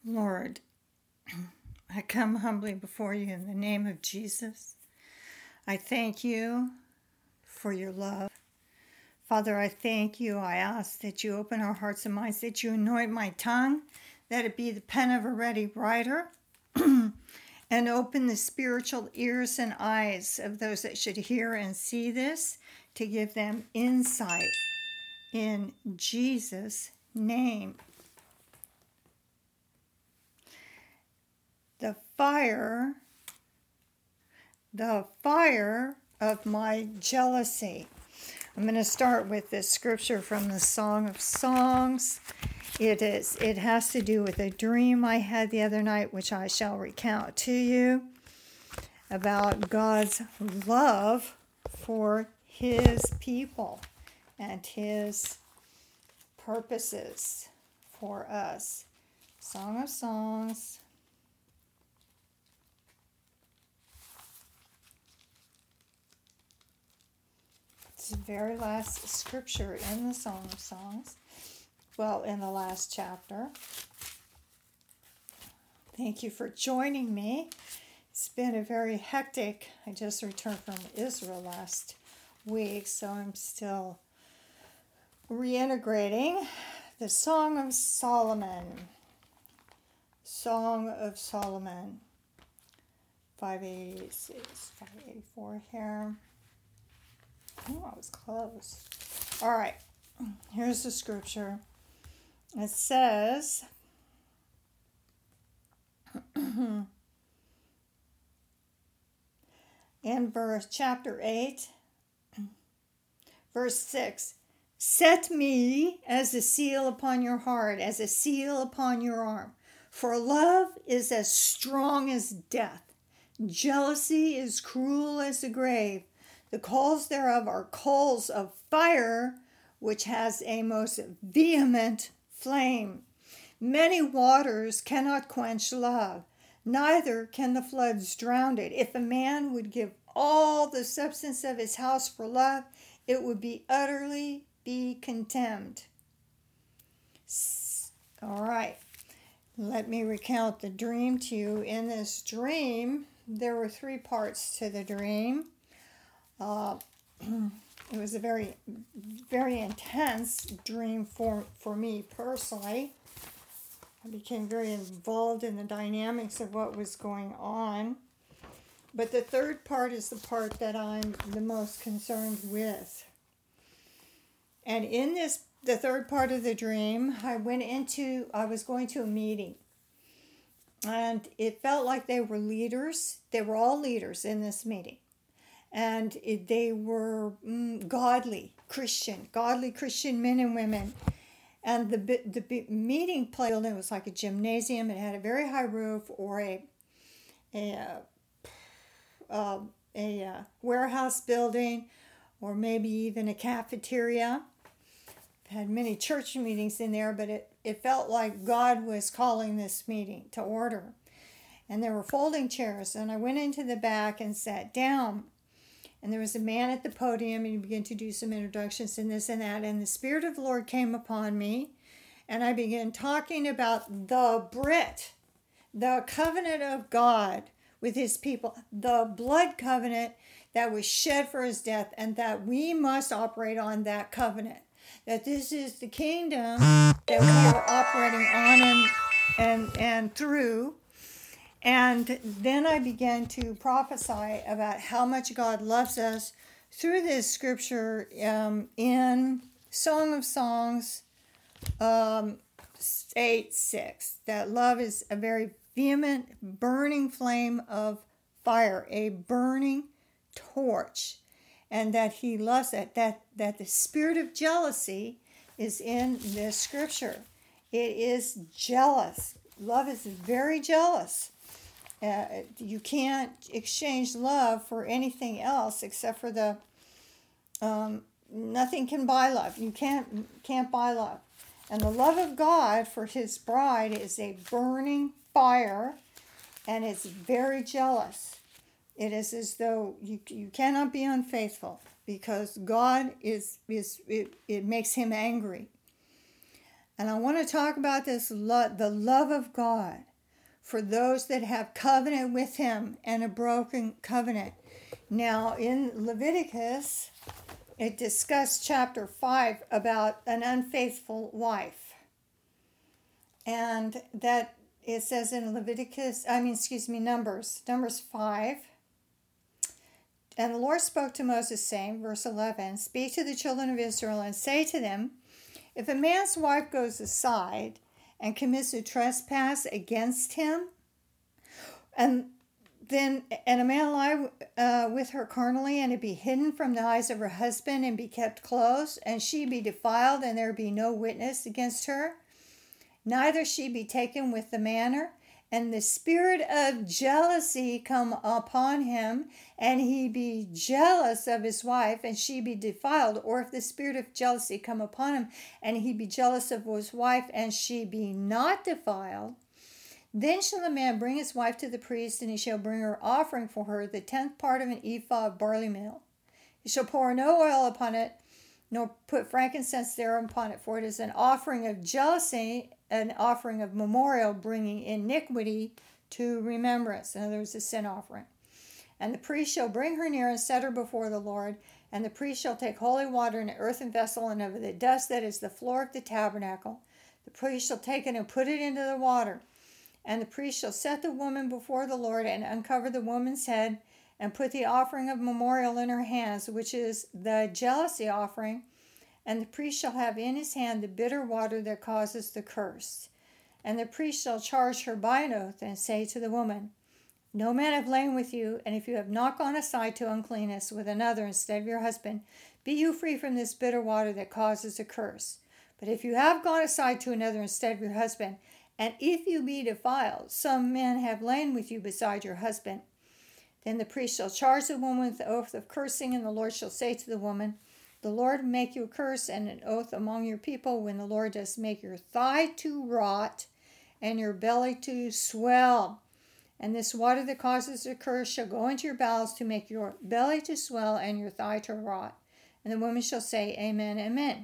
Lord, I come humbly before you in the name of Jesus. I thank you for your love. Father, I thank you. I ask that you open our hearts and minds, that you anoint my tongue, that it be the pen of a ready writer, and open the spiritual ears and eyes of those that should hear and see this, to give them insight in Jesus' name. The fire of my jealousy. I'm going to start with this scripture from the Song of Songs. It has to do with a dream I had the other night, which I shall recount to you, about God's love for his people and his purposes for us. Song of Songs. It's the very last scripture in the Song of Songs. Well, in the last chapter. Thank you for joining me. It's been a very hectic. I just returned from Israel last week, so I'm still reintegrating the Song of Solomon. Song of Solomon. 586, 584 here. Oh, I was close. All right, here's the scripture. It says, in chapter 8, verse 6, set me as a seal upon your heart, as a seal upon your arm. For love is as strong as death. Jealousy is cruel as the grave. The coals thereof are coals of fire, which has a most vehement flame. Many waters cannot quench love, neither can the floods drown it. If a man would give all the substance of his house for love, it would be utterly be contemned. All right, let me recount the dream to you. In this dream, there were 3 parts to the dream. It was a very, very intense dream for me personally. I became very involved in the dynamics of what was going on. But the 3rd part is the part that I'm the most concerned with. And in the 3rd part of the dream, I was going to a meeting. And it felt like they were leaders. They were all leaders in this meeting. And they were godly Christian men and women. And the meeting place building was like a gymnasium. It had a very high roof, or a warehouse building, or maybe even a cafeteria. It had many church meetings in there, but it felt like God was calling this meeting to order. And there were folding chairs, and I went into the back and sat down. And there was a man at the podium, and he began to do some introductions and this and that. And the Spirit of the Lord came upon me, and I began talking about the Brit, the covenant of God with his people, the blood covenant that was shed for his death, and that we must operate on that covenant. That this is the kingdom that we are operating on and through. And then I began to prophesy about how much God loves us through this scripture in Song of Songs 8:6. That love is a very vehement, burning flame of fire, a burning torch, and that he loves it. That the spirit of jealousy is in this scripture. It is jealous. Love is very jealous. You can't exchange love for anything else except for the nothing can buy love. You can't buy love. And the love of God for his bride is a burning fire, and it's very jealous. It is as though you cannot be unfaithful, because God it makes him angry. And I want to talk about this the love of God for those that have covenant with him and a broken covenant. Now, in Leviticus, it discussed chapter 5 about an unfaithful wife. And that it says in Numbers 5. And the Lord spoke to Moses, saying, verse 11, "Speak to the children of Israel and say to them, if a man's wife goes aside and commits a trespass against him, and a man lie with her carnally, and it be hidden from the eyes of her husband, and be kept close, and she be defiled, and there be no witness against her, neither she be taken with the manner, and the spirit of jealousy come upon him, and he be jealous of his wife, and she be defiled, or if the spirit of jealousy come upon him, and he be jealous of his wife, and she be not defiled, then shall the man bring his wife to the priest, and he shall bring her offering for her, the 10th part of an ephah of barley meal. He shall pour no oil upon it, nor put frankincense there upon it, for it is an offering of jealousy, an offering of memorial, bringing iniquity to remembrance." In other words, a sin offering. "And the priest shall bring her near and set her before the Lord. And the priest shall take holy water in an earthen vessel, and of the dust that is the floor of the tabernacle. The priest shall take it and put it into the water. And the priest shall set the woman before the Lord, and uncover the woman's head, and put the offering of memorial in her hands, which is the jealousy offering. And the priest shall have in his hand the bitter water that causes the curse. And the priest shall charge her by an oath, and say to the woman, no man have lain with you, and if you have not gone aside to uncleanness with another instead of your husband, be you free from this bitter water that causes a curse. But if you have gone aside to another instead of your husband, and if you be defiled, some men have lain with you beside your husband, then the priest shall charge the woman with the oath of cursing, and the Lord shall say to the woman, the Lord make you a curse and an oath among your people when the Lord does make your thigh to rot and your belly to swell. And this water that causes a curse shall go into your bowels to make your belly to swell and your thigh to rot. And the woman shall say, Amen, Amen.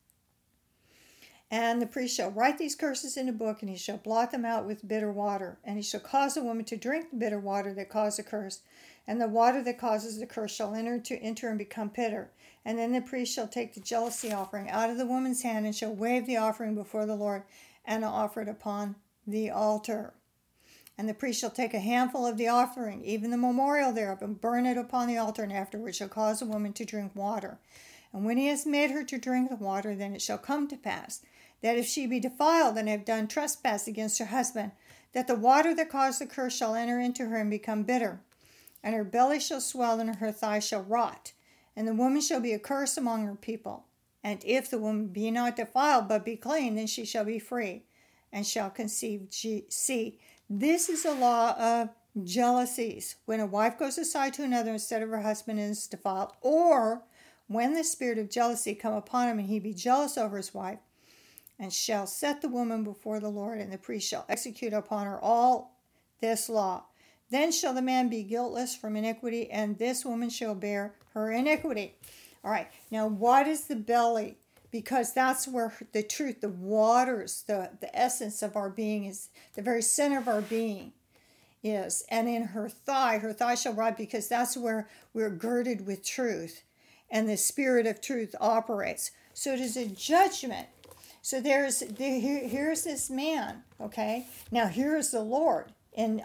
And the priest shall write these curses in a book, and he shall blot them out with bitter water. And he shall cause the woman to drink the bitter water that caused the curse. And the water that causes the curse shall enter and become bitter. And then the priest shall take the jealousy offering out of the woman's hand, and shall wave the offering before the Lord, and offer it upon the altar. And the priest shall take a handful of the offering, even the memorial thereof, and burn it upon the altar, and afterwards shall cause the woman to drink water. And when he has made her to drink the water, then it shall come to pass, that if she be defiled and have done trespass against her husband, that the water that caused the curse shall enter into her and become bitter. And her belly shall swell, and her thigh shall rot. And the woman shall be a curse among her people. And if the woman be not defiled, but be clean, then she shall be free, and shall conceive seed. This is a law of jealousies. When a wife goes aside to another instead of her husband and is defiled, or when the spirit of jealousy come upon him, and he be jealous over his wife, and shall set the woman before the Lord, and the priest shall execute upon her all this law. Then shall the man be guiltless from iniquity, and this woman shall bear her iniquity. All right, now what is the belly? Because that's where the truth, the waters, the essence of our being is, the very center of our being is. And in her thigh shall rot, because that's where we're girded with truth, and the spirit of truth operates. So it is a judgment. So here's this man, okay? Now here's the Lord in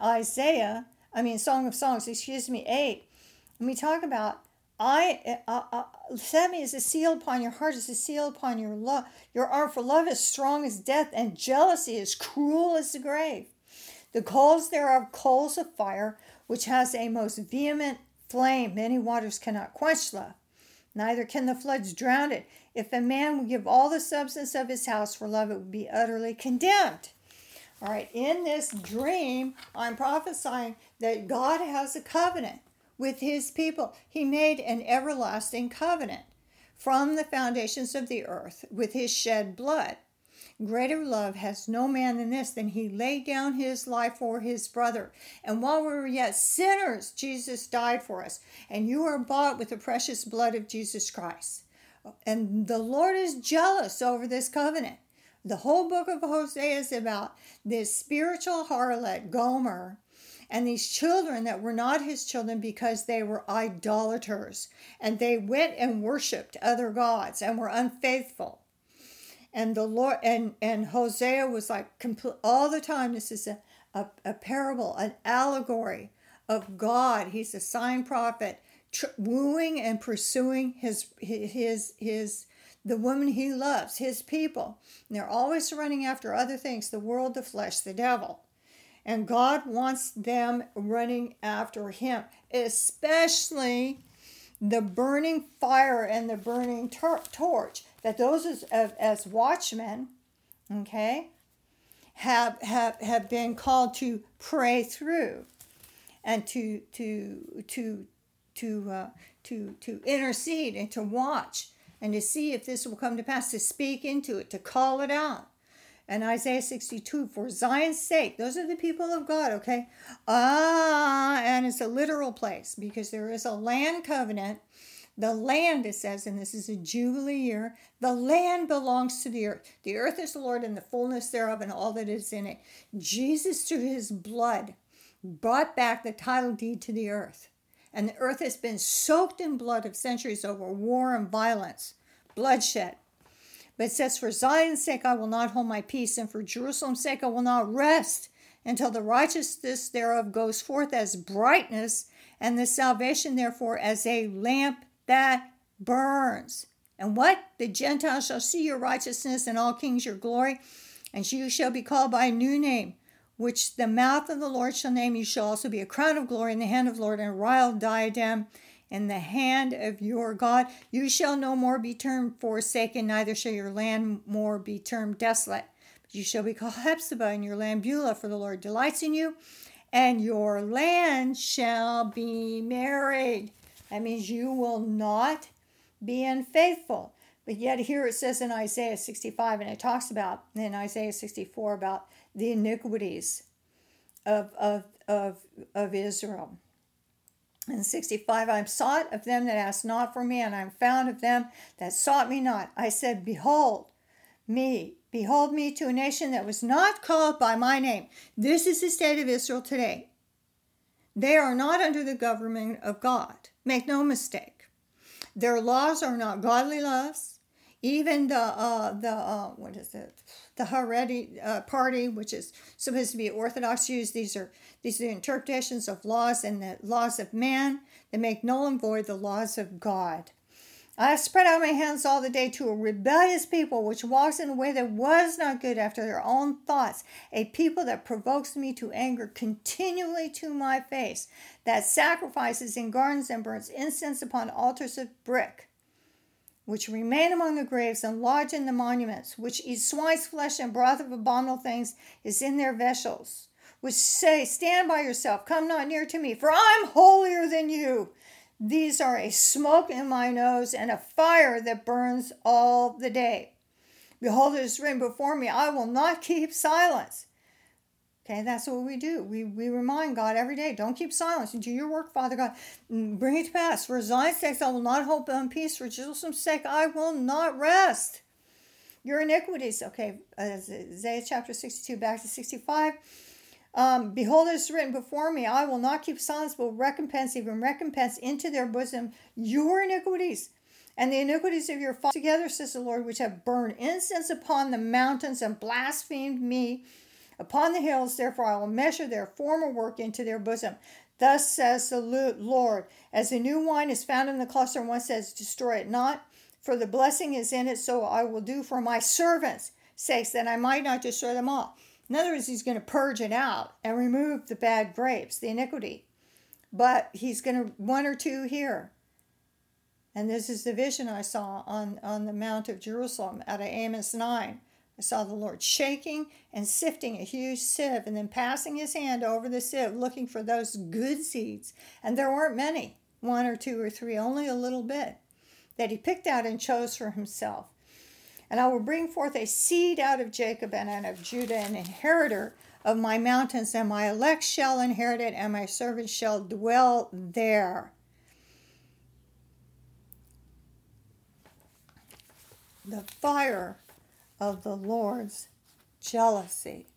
Song of Songs, 8. And we talk about, set me as a seal upon your heart, as a seal upon your love. Your arm for love is strong as death, and jealousy is cruel as the grave. The coals thereof, coals of fire, which has a most vehement flame. Many waters cannot quench love, neither can the floods drown it. If a man would give all the substance of his house for love, it would be utterly condemned. All right, in this dream, I'm prophesying that God has a covenant with his people. He made an everlasting covenant from the foundations of the earth with his shed blood. Greater love has no man than this, than he laid down his life for his brother. And while we were yet sinners, Jesus died for us. And you are bought with the precious blood of Jesus Christ. And the Lord is jealous over this covenant. The whole book of Hosea is about this spiritual harlot, Gomer, and these children that were not his children because they were idolaters. And they went and worshiped other gods and were unfaithful. And the Lord and Hosea was like all the time. This is a parable, an allegory of God. He's a sign prophet, wooing and pursuing the woman he loves, his people. And they're always running after other things, the world, the flesh, the devil. And God wants them running after him, especially the burning fire and the burning torch that those as watchmen, okay, have been called to pray through and to intercede and to watch and to see if this will come to pass, to speak into it, to call it out. And Isaiah 62, for Zion's sake, those are the people of God, okay? And it's a literal place because there is a land covenant. The land, it says, and this is a Jubilee year, the land belongs to the earth. The earth is the Lord and the fullness thereof and all that is in it. Jesus, through his blood, brought back the title deed to the earth. And the earth has been soaked in blood of centuries over war and violence, bloodshed. But it says, for Zion's sake I will not hold my peace, and for Jerusalem's sake I will not rest until the righteousness thereof goes forth as brightness, and the salvation therefore as a lamp that burns. And what? The Gentiles shall see your righteousness, and all kings your glory, and you shall be called by a new name, which the mouth of the Lord shall name. You shall also be a crown of glory in the hand of the Lord, and a royal diadem in the hand of your God. You shall no more be termed forsaken, neither shall your land more be termed desolate. But you shall be called Hephzibah, and your land Beulah, for the Lord delights in you, and your land shall be married. That means you will not be unfaithful. But yet here it says in Isaiah 65, and it talks about in Isaiah 64 about the iniquities of Israel. In 65, I am sought of them that asked not for me, and I am found of them that sought me not. I said, behold me to a nation that was not called by my name. This is the state of Israel today. They are not under the government of God. Make no mistake. Their laws are not godly laws. Even the Haredi party, which is supposed to be Orthodox Jews, these are interpretations of laws and the laws of man that make null and void the laws of God. I have spread out my hands all the day to a rebellious people which walks in a way that was not good after their own thoughts, a people that provokes me to anger continually to my face, that sacrifices in gardens and burns incense upon altars of brick, which remain among the graves and lodge in the monuments, which eat swine's flesh and broth of abominable things is in their vessels, which say, stand by yourself, come not near to me, for I'm holier than you. These are a smoke in my nose and a fire that burns all the day. Behold, it is written before me, I will not keep silence. Okay, that's what we do. We remind God every day, don't keep silence. Do your work, Father God. Bring it to pass. For Zion's sake, I will not hope in peace. For Jerusalem's sake, I will not rest. Your iniquities. Okay, Isaiah chapter 62, back to 65. Behold, it is written before me, I will not keep silence, but will recompense into their bosom your iniquities and the iniquities of your fathers together, says the Lord, which have burned incense upon the mountains and blasphemed me upon the hills. Therefore I will measure their former work into their bosom. Thus says the Lord, as the new wine is found in the cluster, and one says, destroy it not, for the blessing is in it, so I will do for my servants' sakes, that I might not destroy them all. In other words, he's going to purge it out and remove the bad grapes, the iniquity. But he's going to, one or two here. And this is the vision I saw on the Mount of Jerusalem out of Amos 9. I saw the Lord shaking and sifting a huge sieve and then passing his hand over the sieve, looking for those good seeds. And there weren't many, one or two or three, only a little bit, that he picked out and chose for himself. And I will bring forth a seed out of Jacob and out of Judah, an inheritor of my mountains, and my elect shall inherit it, and my servants shall dwell there. The fire of the Lord's jealousy.